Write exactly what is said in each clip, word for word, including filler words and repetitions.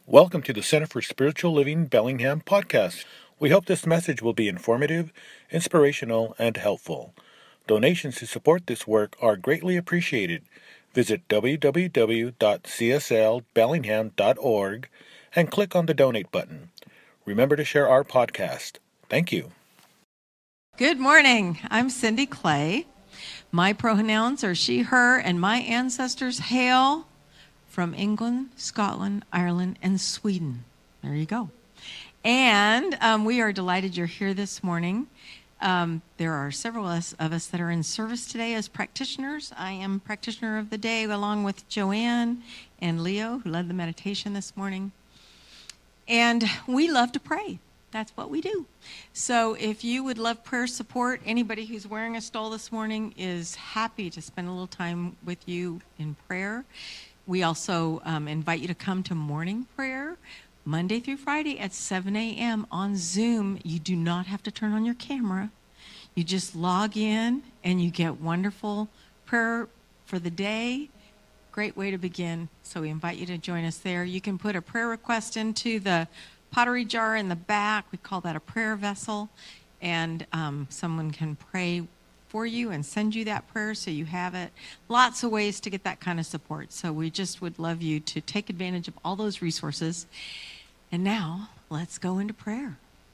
Welcome to the Center for Spiritual Living Bellingham podcast. We hope this message will be informative, inspirational, and helpful. Donations to support this work are greatly appreciated. Visit w w w dot c s l bellingham dot org and click on the donate button. Remember to share our podcast. Thank you. Good morning. I'm Cindy Clay. My pronouns are she, her, and my ancestors hail from England, Scotland, Ireland, and Sweden. There you go. And um, we are delighted you're here this morning. Um, there are several of us that are in service today as practitioners. I am practitioner of the day along with Joanne and Leo, who led the meditation this morning. And we love to pray. That's what we do. So if you would love prayer support, anybody who's wearing a stole this morning is happy to spend a little time with you in prayer. We also um, invite you to come to morning prayer Monday through Friday at seven a.m. on Zoom. You do not have to turn on your camera. You just log in and you get wonderful prayer for the day. Great way to begin. So we invite you to join us there. You can put a prayer request into the pottery jar in the back. We call that a prayer vessel. And um, someone can pray for you and send you that prayer so you have it. Lots of ways to get that kind of support. So we just would love you to take advantage of all those resources. And now let's go into prayer.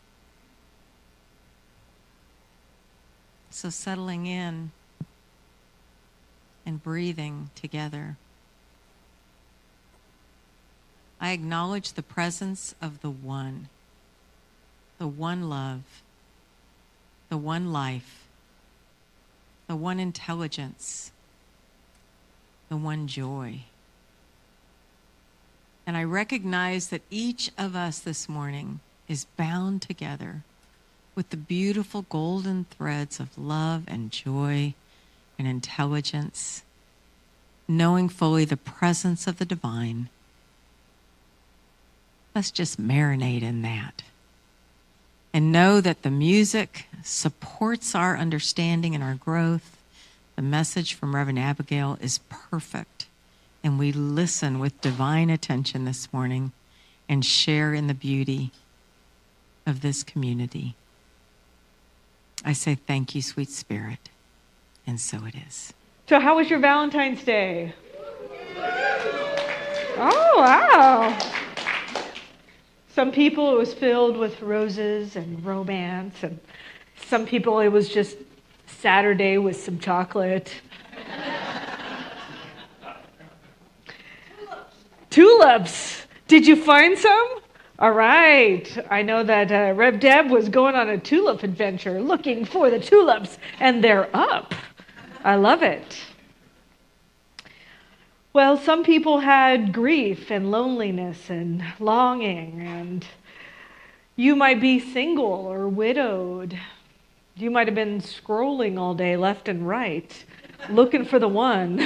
So settling in and breathing together. I acknowledge the presence of the one, the one love, the one life, the one intelligence, the one joy. And I recognize that each of us this morning is bound together with the beautiful golden threads of love and joy and intelligence, knowing fully the presence of the divine. Let's just marinate in that. And know that the music supports our understanding and our growth. The message from Reverend Abigail is perfect. And we listen with divine attention this morning and share in the beauty of this community. I say thank you, sweet Spirit. And so it is. So how was your Valentine's Day? Oh, wow. Some people, it was filled with roses and romance, and some people, it was just Saturday with some chocolate. Tulips. Tulips. Did you find some? All right. I know that uh, Rev Deb was going on a tulip adventure, looking for the tulips, and they're up. I love it. Well, some people had grief and loneliness and longing, and you might be single or widowed. You might have been scrolling all day left and right, looking for the one.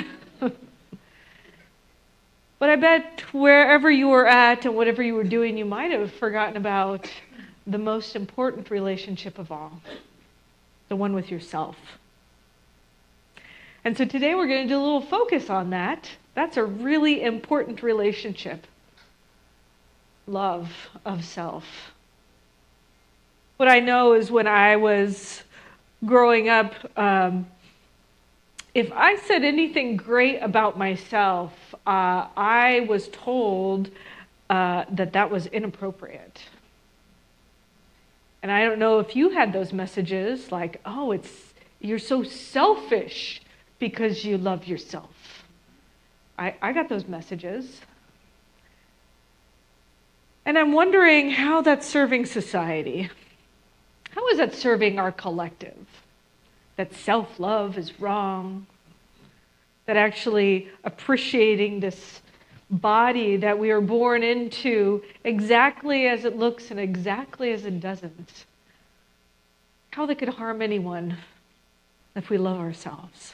But I bet wherever you were at and whatever you were doing, you might have forgotten about the most important relationship of all, the one with yourself. And so today we're going to do a little focus on that. That's a really important relationship. Love of self. What I know is when I was growing up, um, if I said anything great about myself, uh, I was told uh, that that was inappropriate. And I don't know if you had those messages like, oh, it's you're so selfish because you love yourself. I, I got those messages. And I'm wondering how that's serving society. How is that serving our collective? That self-love is wrong. That actually appreciating this body that we are born into exactly as it looks and exactly as it doesn't. How that could harm anyone if we love ourselves.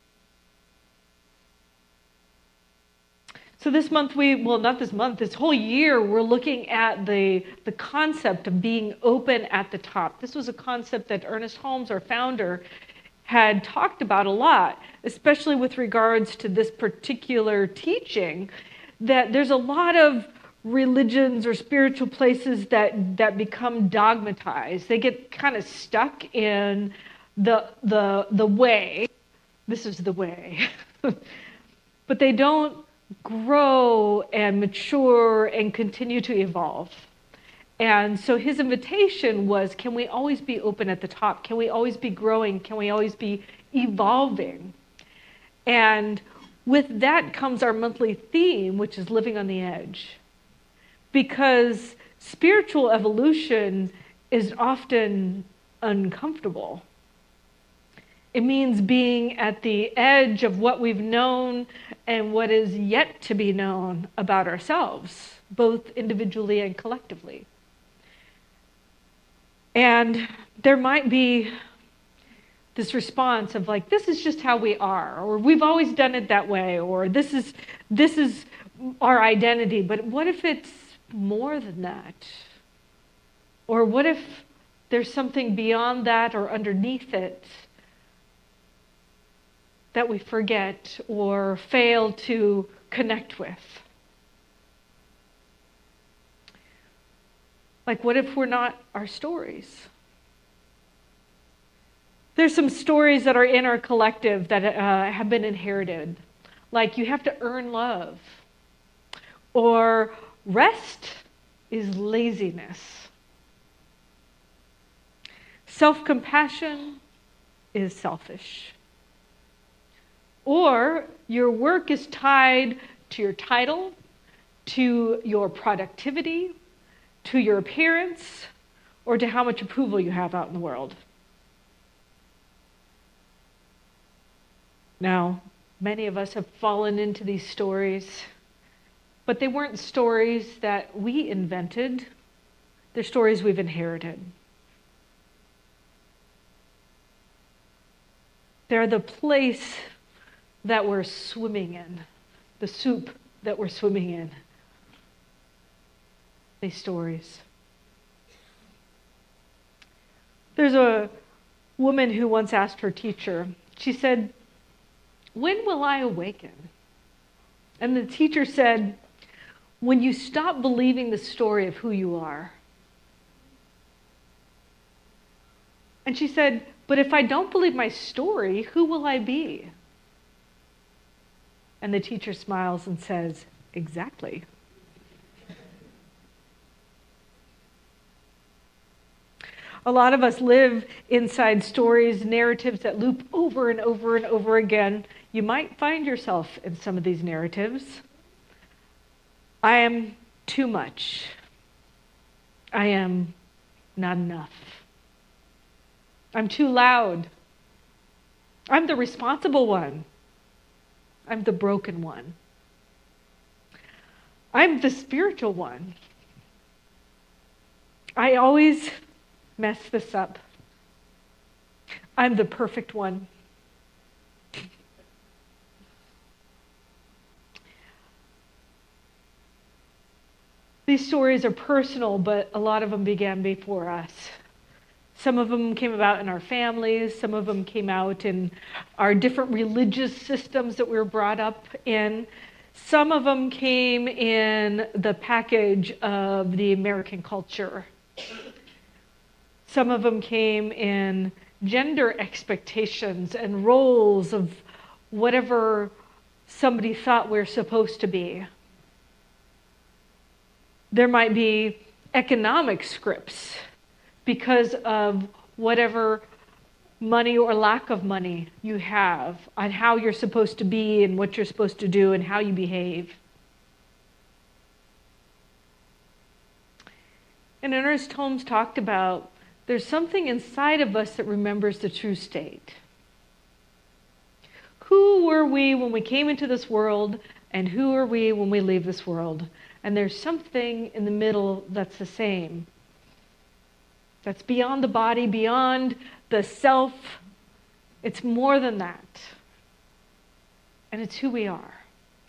So this month we, well not this month, this whole year we're looking at the, the concept of being open at the top. This was a concept that Ernest Holmes, our founder, had talked about a lot, especially with regards to this particular teaching, that there's a lot of religions or spiritual places that, that become dogmatized. They get kind of stuck in the, the, the way. This is the way. But they don't grow and mature and continue to evolve. And so his invitation was, can we always be open at the top? Can we always be growing? Can we always be evolving? And with that comes our monthly theme, which is living on the edge. Because spiritual evolution is often uncomfortable. It means being at the edge of what we've known and what is yet to be known about ourselves, both individually and collectively. And there might be this response of like, this is just how we are, or we've always done it that way, or this is this is our identity. But what if it's more than that? Or what if there's something beyond that or underneath it that we forget or fail to connect with? Like, what if we're not our stories? There's some stories that are in our collective that uh, have been inherited. Like, you have to earn love. Or rest is laziness. Self-compassion is selfish. Or your work is tied to your title, to your productivity, to your appearance, or to how much approval you have out in the world. Now, many of us have fallen into these stories, but they weren't stories that we invented. They're stories we've inherited. They're the place that we're swimming in, the soup that we're swimming in. These stories. There's a woman who once asked her teacher, she said, "When will I awaken?" And the teacher said, "When you stop believing the story of who you are." And she said, "But if I don't believe my story, who will I be?" And the teacher smiles and says, "Exactly." A lot of us live inside stories, narratives that loop over and over and over again. You might find yourself in some of these narratives. I am too much. I am not enough. I'm too loud. I'm the responsible one. I'm the broken one. I'm the spiritual one. I always mess this up. I'm the perfect one. These stories are personal, but a lot of them began before us. Some of them came about in our families. Some of them came out in our different religious systems that we were brought up in. Some of them came in the package of the American culture. Some of them came in gender expectations and roles of whatever somebody thought we're supposed to be. There might be economic scripts because of whatever money or lack of money you have on how you're supposed to be and what you're supposed to do and how you behave. And Ernest Holmes talked about there's something inside of us that remembers the true state. Who were we when we came into this world, and who are we when we leave this world? And there's something in the middle that's the same. That's beyond the body, beyond the self. It's more than that. And it's who we are.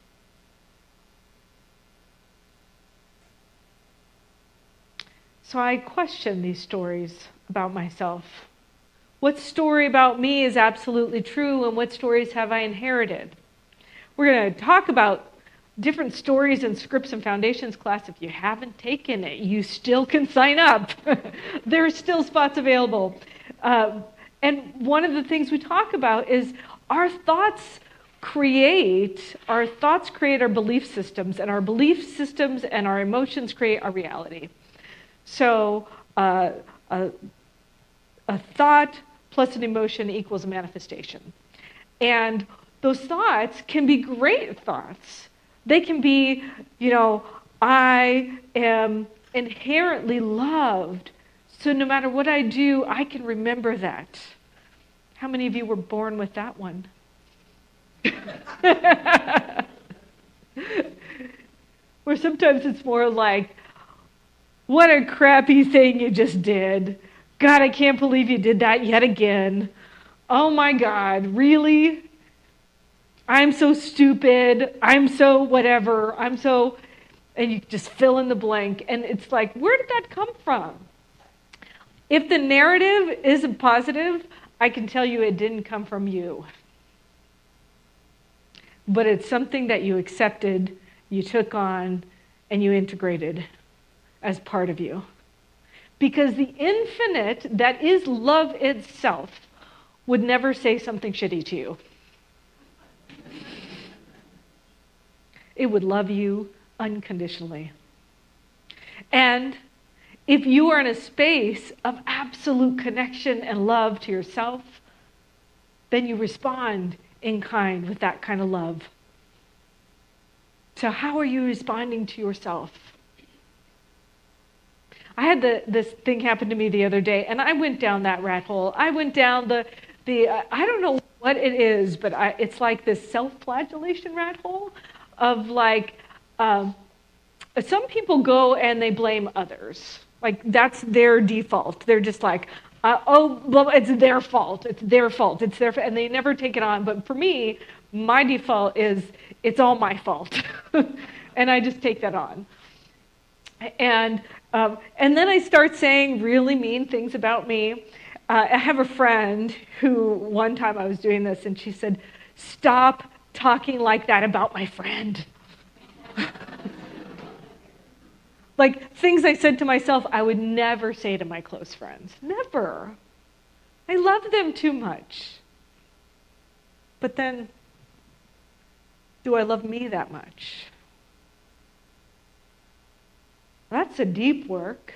So I question these stories about myself. What story about me is absolutely true, and what stories have I inherited? We're going to talk about different stories and scripts and foundations class. If you haven't taken it, you still can sign up. There are still spots available. Uh, and one of the things we talk about is our thoughts create, our thoughts create our belief systems, and our belief systems and our emotions create our reality. So uh, a, a thought plus an emotion equals a manifestation. And those thoughts can be great thoughts. They can be, you know, I am inherently loved, so no matter what I do, I can remember that. How many of you were born with that one? Or sometimes it's more like, what a crappy thing you just did. God, I can't believe you did that yet again. Oh my God, really? I'm so stupid. I'm so whatever. I'm so, and you just fill in the blank. And it's like, where did that come from? If the narrative isn't positive, I can tell you it didn't come from you. But it's something that you accepted, you took on, and you integrated as part of you. Because the infinite, that is love itself, would never say something shitty to you. It would love you unconditionally. And if you are in a space of absolute connection and love to yourself, then you respond in kind with that kind of love. So how are you responding to yourself? I had the, this thing happen to me the other day, and I went down that rat hole. I went down the, the uh, I don't know what it is, but I, it's like this self-flagellation rat hole of like, um, some people go and they blame others. Like that's their default. They're just like, uh, oh, well, it's their fault. It's their fault. It's their fault. And they never take it on. But for me, my default is it's all my fault. And I just take that on. And um, and then I start saying really mean things about me. Uh, I have a friend who one time I was doing this and she said, stop talking like that about my friend. Like things I said to myself, I would never say to my close friends. Never. I love them too much. But then, do I love me that much? That's a deep work.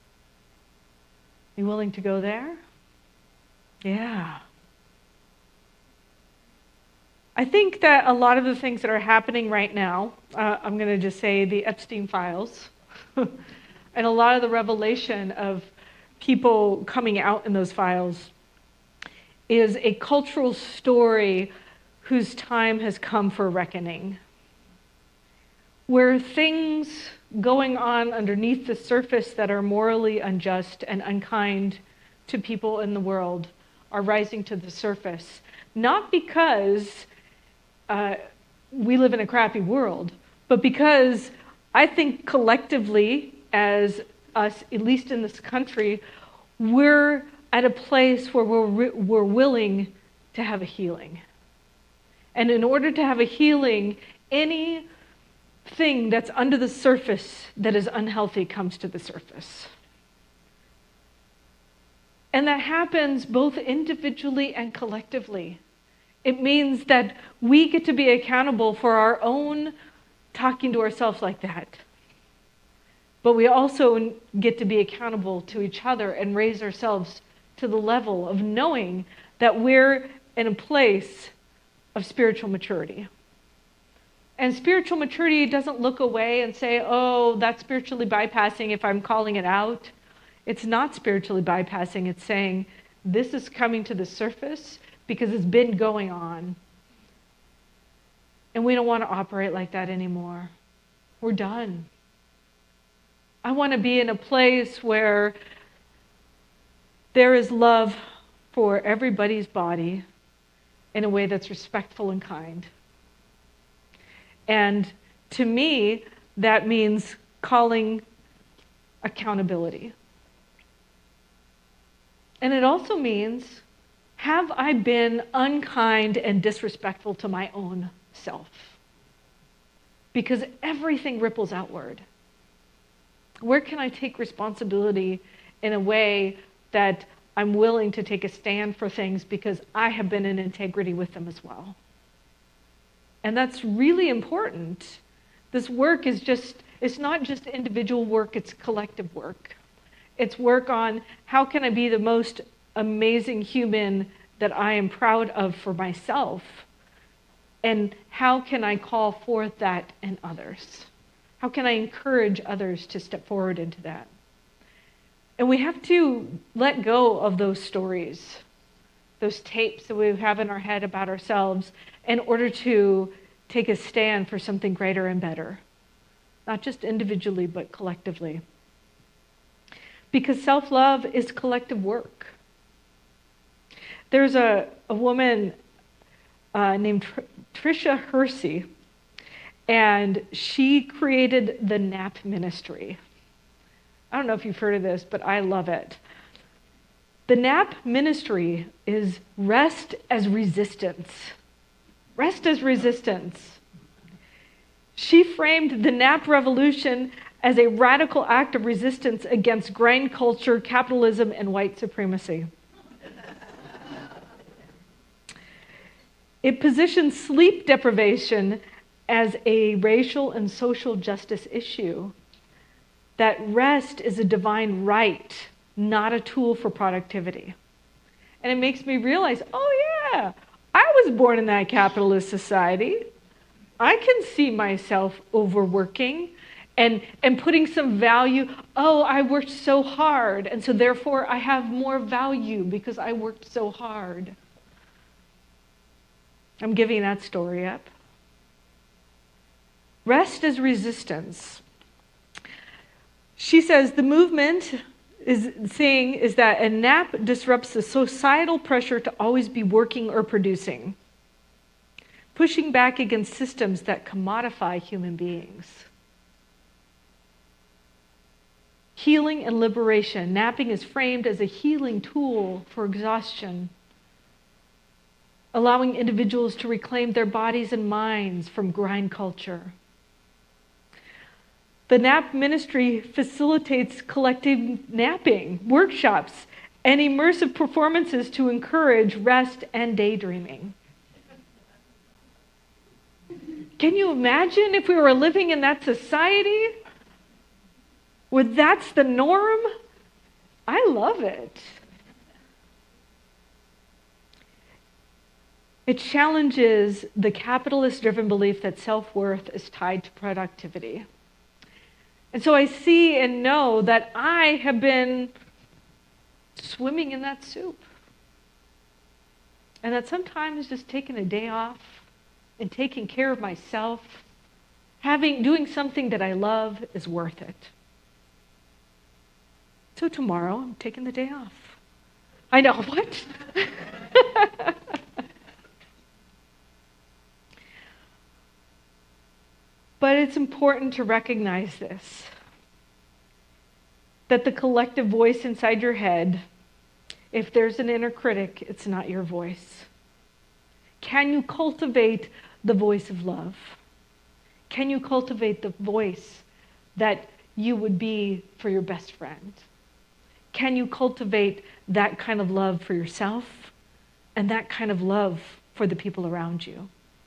You willing to go there? Yeah. I think that a lot of the things that are happening right now, uh, I'm going to just say the Epstein files, and a lot of the revelation of people coming out in those files is a cultural story whose time has come for reckoning, where things going on underneath the surface that are morally unjust and unkind to people in the world are rising to the surface, not because uh, we live in a crappy world, but because I think collectively, as us, at least in this country, we're at a place where we're, we're willing to have a healing. And in order to have a healing, any thing that's under the surface that is unhealthy comes to the surface. And that happens both individually and collectively. It means that we get to be accountable for our own talking to ourselves like that. But we also get to be accountable to each other and raise ourselves to the level of knowing that we're in a place of spiritual maturity. And spiritual maturity doesn't look away and say, oh, that's spiritually bypassing if I'm calling it out. It's not spiritually bypassing. It's saying, this is coming to the surface because it's been going on. And we don't want to operate like that anymore. We're done. I want to be in a place where there is love for everybody's body in a way that's respectful and kind. And to me, that means calling accountability. And it also means, have I been unkind and disrespectful to my own self? because everything ripples outward. Where can I take responsibility in a way that I'm willing to take a stand for things because I have been in integrity with them as well? And that's really important. This work is just, it's not just individual work, it's collective work. It's work on how can I be the most amazing human that I am proud of for myself, and how can I call forth that in others? How can I encourage others to step forward into that? And we have to let go of those stories, those tapes that we have in our head about ourselves, in order to take a stand for something greater and better, not just individually, but collectively. Because self-love is collective work. There's a, a woman uh, named Tr- Tricia Hersey, and she created the NAP Ministry. I don't know if you've heard of this, but I love it. The NAP Ministry is rest as resistance. Rest as resistance. She framed the NAP revolution as a radical act of resistance against grind culture, capitalism, and white supremacy. It positions sleep deprivation as a racial and social justice issue. That rest is a divine right, not a tool for productivity. And it makes me realize, oh yeah, I was born in that capitalist society. I can see myself overworking and, and putting some value. Oh, I worked so hard, and so therefore I have more value because I worked so hard. I'm giving that story up. Rest as resistance. She says the movement is saying is that a nap disrupts the societal pressure to always be working or producing, pushing back against systems that commodify human beings. Healing and liberation. Napping is framed as a healing tool for exhaustion, allowing individuals to reclaim their bodies and minds from grind culture. The NAP Ministry facilitates collective napping, workshops, and immersive performances to encourage rest and daydreaming. Can you imagine if we were living in that society where that's the norm? I love it. It challenges the capitalist-driven belief that self-worth is tied to productivity. And so I see and know that I have been swimming in that soup. And that sometimes just taking a day off and taking care of myself, having doing something that I love is worth it. So tomorrow I'm taking the day off. I know, what? But it's important to recognize this, that the collective voice inside your head, if there's an inner critic, it's not your voice. Can you cultivate the voice of love? Can you cultivate the voice that you would be for your best friend? Can you cultivate that kind of love for yourself and that kind of love for the people around you?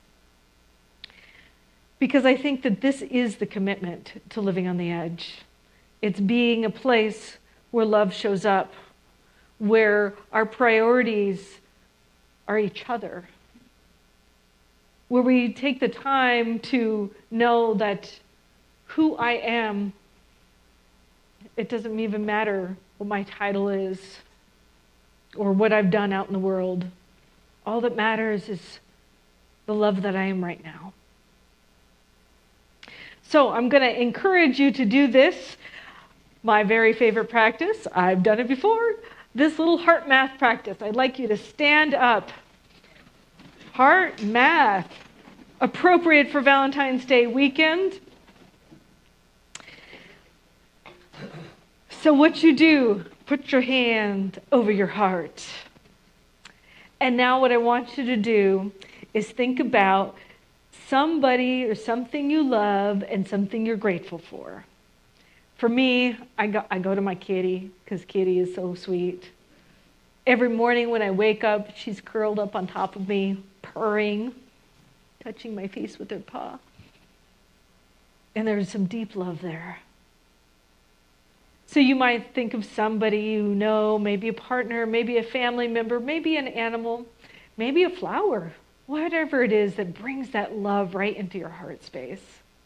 Because I think that this is the commitment to living on the edge. It's being a place where love shows up, where our priorities are each other, where we take the time to know that who I am, it doesn't even matter what my title is or what I've done out in the world. All that matters is the love that I am right now. So I'm going to encourage you to do this, my very favorite practice. I've done it before. This little heart math practice. I'd like you to stand up. Heart math, appropriate for Valentine's Day weekend. So what you do, put your hand over your heart. And now what I want you to do is think about somebody or something you love and something you're grateful for. For me, I go, I go to my kitty because Kitty is so sweet. Every morning when I wake up, she's curled up on top of me, purring, touching my face with her paw. And there's some deep love there. So you might think of somebody you know, maybe a partner, maybe a family member, maybe an animal, maybe a flower, whatever it is that brings that love right into your heart space.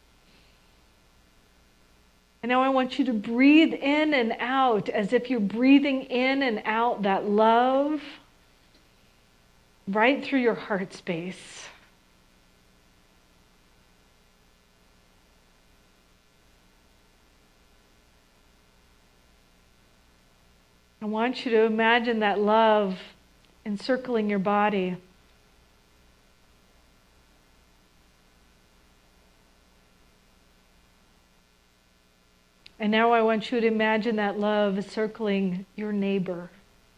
And now I want you to breathe in and out as if you're breathing in and out that love right through your heart space. I want you to imagine that love encircling your body. And now I want you to imagine that love circling your neighbor.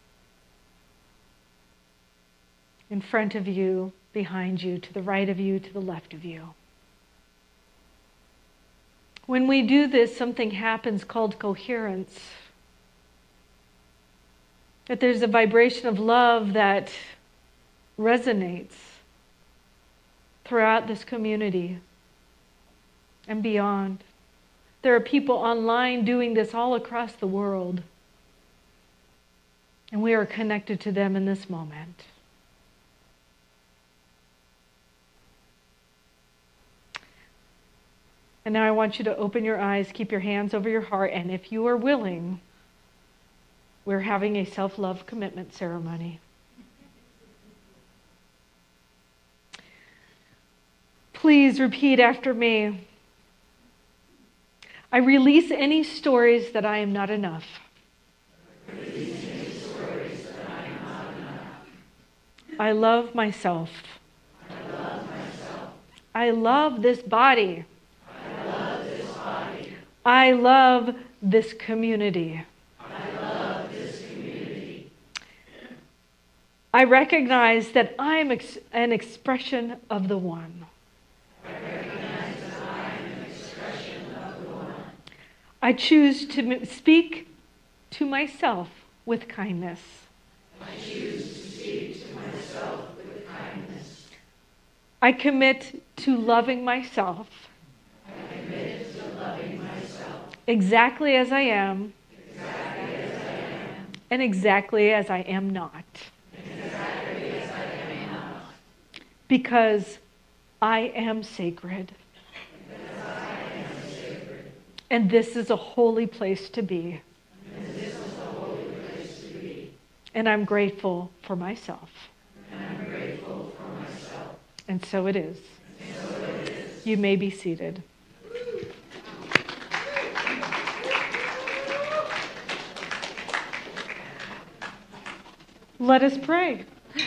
In front of you, behind you, to the right of you, to the left of you. When we do this, something happens called coherence. That there's a vibration of love that resonates throughout this community and beyond. There are people online doing this all across the world. And we are connected to them in this moment. And now I want you to open your eyes, keep your hands over your heart, and if you are willing, we're having a self-love commitment ceremony. Please repeat after me. I release any stories that I am not enough. I release any stories that I am not enough. I love myself. I love myself. I love this body. I love this body. I love this community. I love this community. I recognize that I am ex- an expression of the One. I choose to speak to myself with kindness. I choose to speak to myself with kindness. I commit to loving myself. I commit to loving myself. Exactly as I am. Exactly as I am. And exactly as I am not. Exactly as I am not. Because I am sacred. And this is a holy place to be. And this is a holy place to be. And I'm grateful for myself. And I'm grateful for myself. And so it is. And so it is. You may be seated. Let us pray.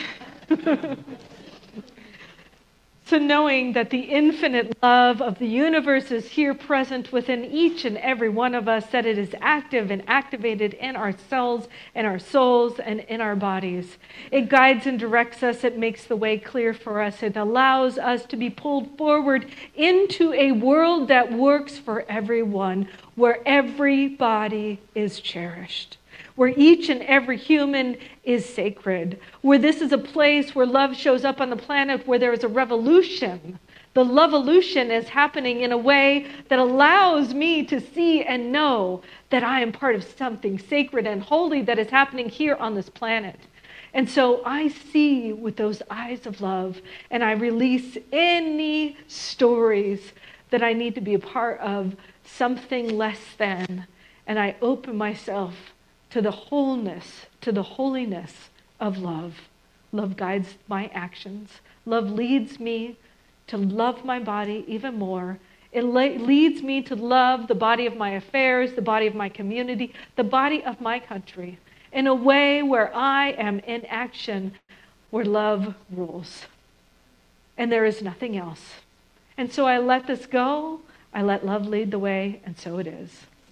So knowing that the infinite love of the universe is here present within each and every one of us, that it is active and activated in our cells, in our souls, and in our bodies. It guides and directs us. It makes the way clear for us. It allows us to be pulled forward into a world that works for everyone, where everybody is cherished, where each and every human is sacred, where this is a place where love shows up on the planet, where there is a revolution. The love-evolution is happening in a way that allows me to see and know that I am part of something sacred and holy that is happening here on this planet. And so I see with those eyes of love, and I release any stories that I need to be a part of something less than, and I open myself to the wholeness, to the holiness of love. Love guides my actions. Love leads me to love my body even more. It le- leads me to love the body of my affairs, the body of my community, the body of my country, in a way where I am in action, where love rules. And there is nothing else. And so I let this go. I let love lead the way, and so it is.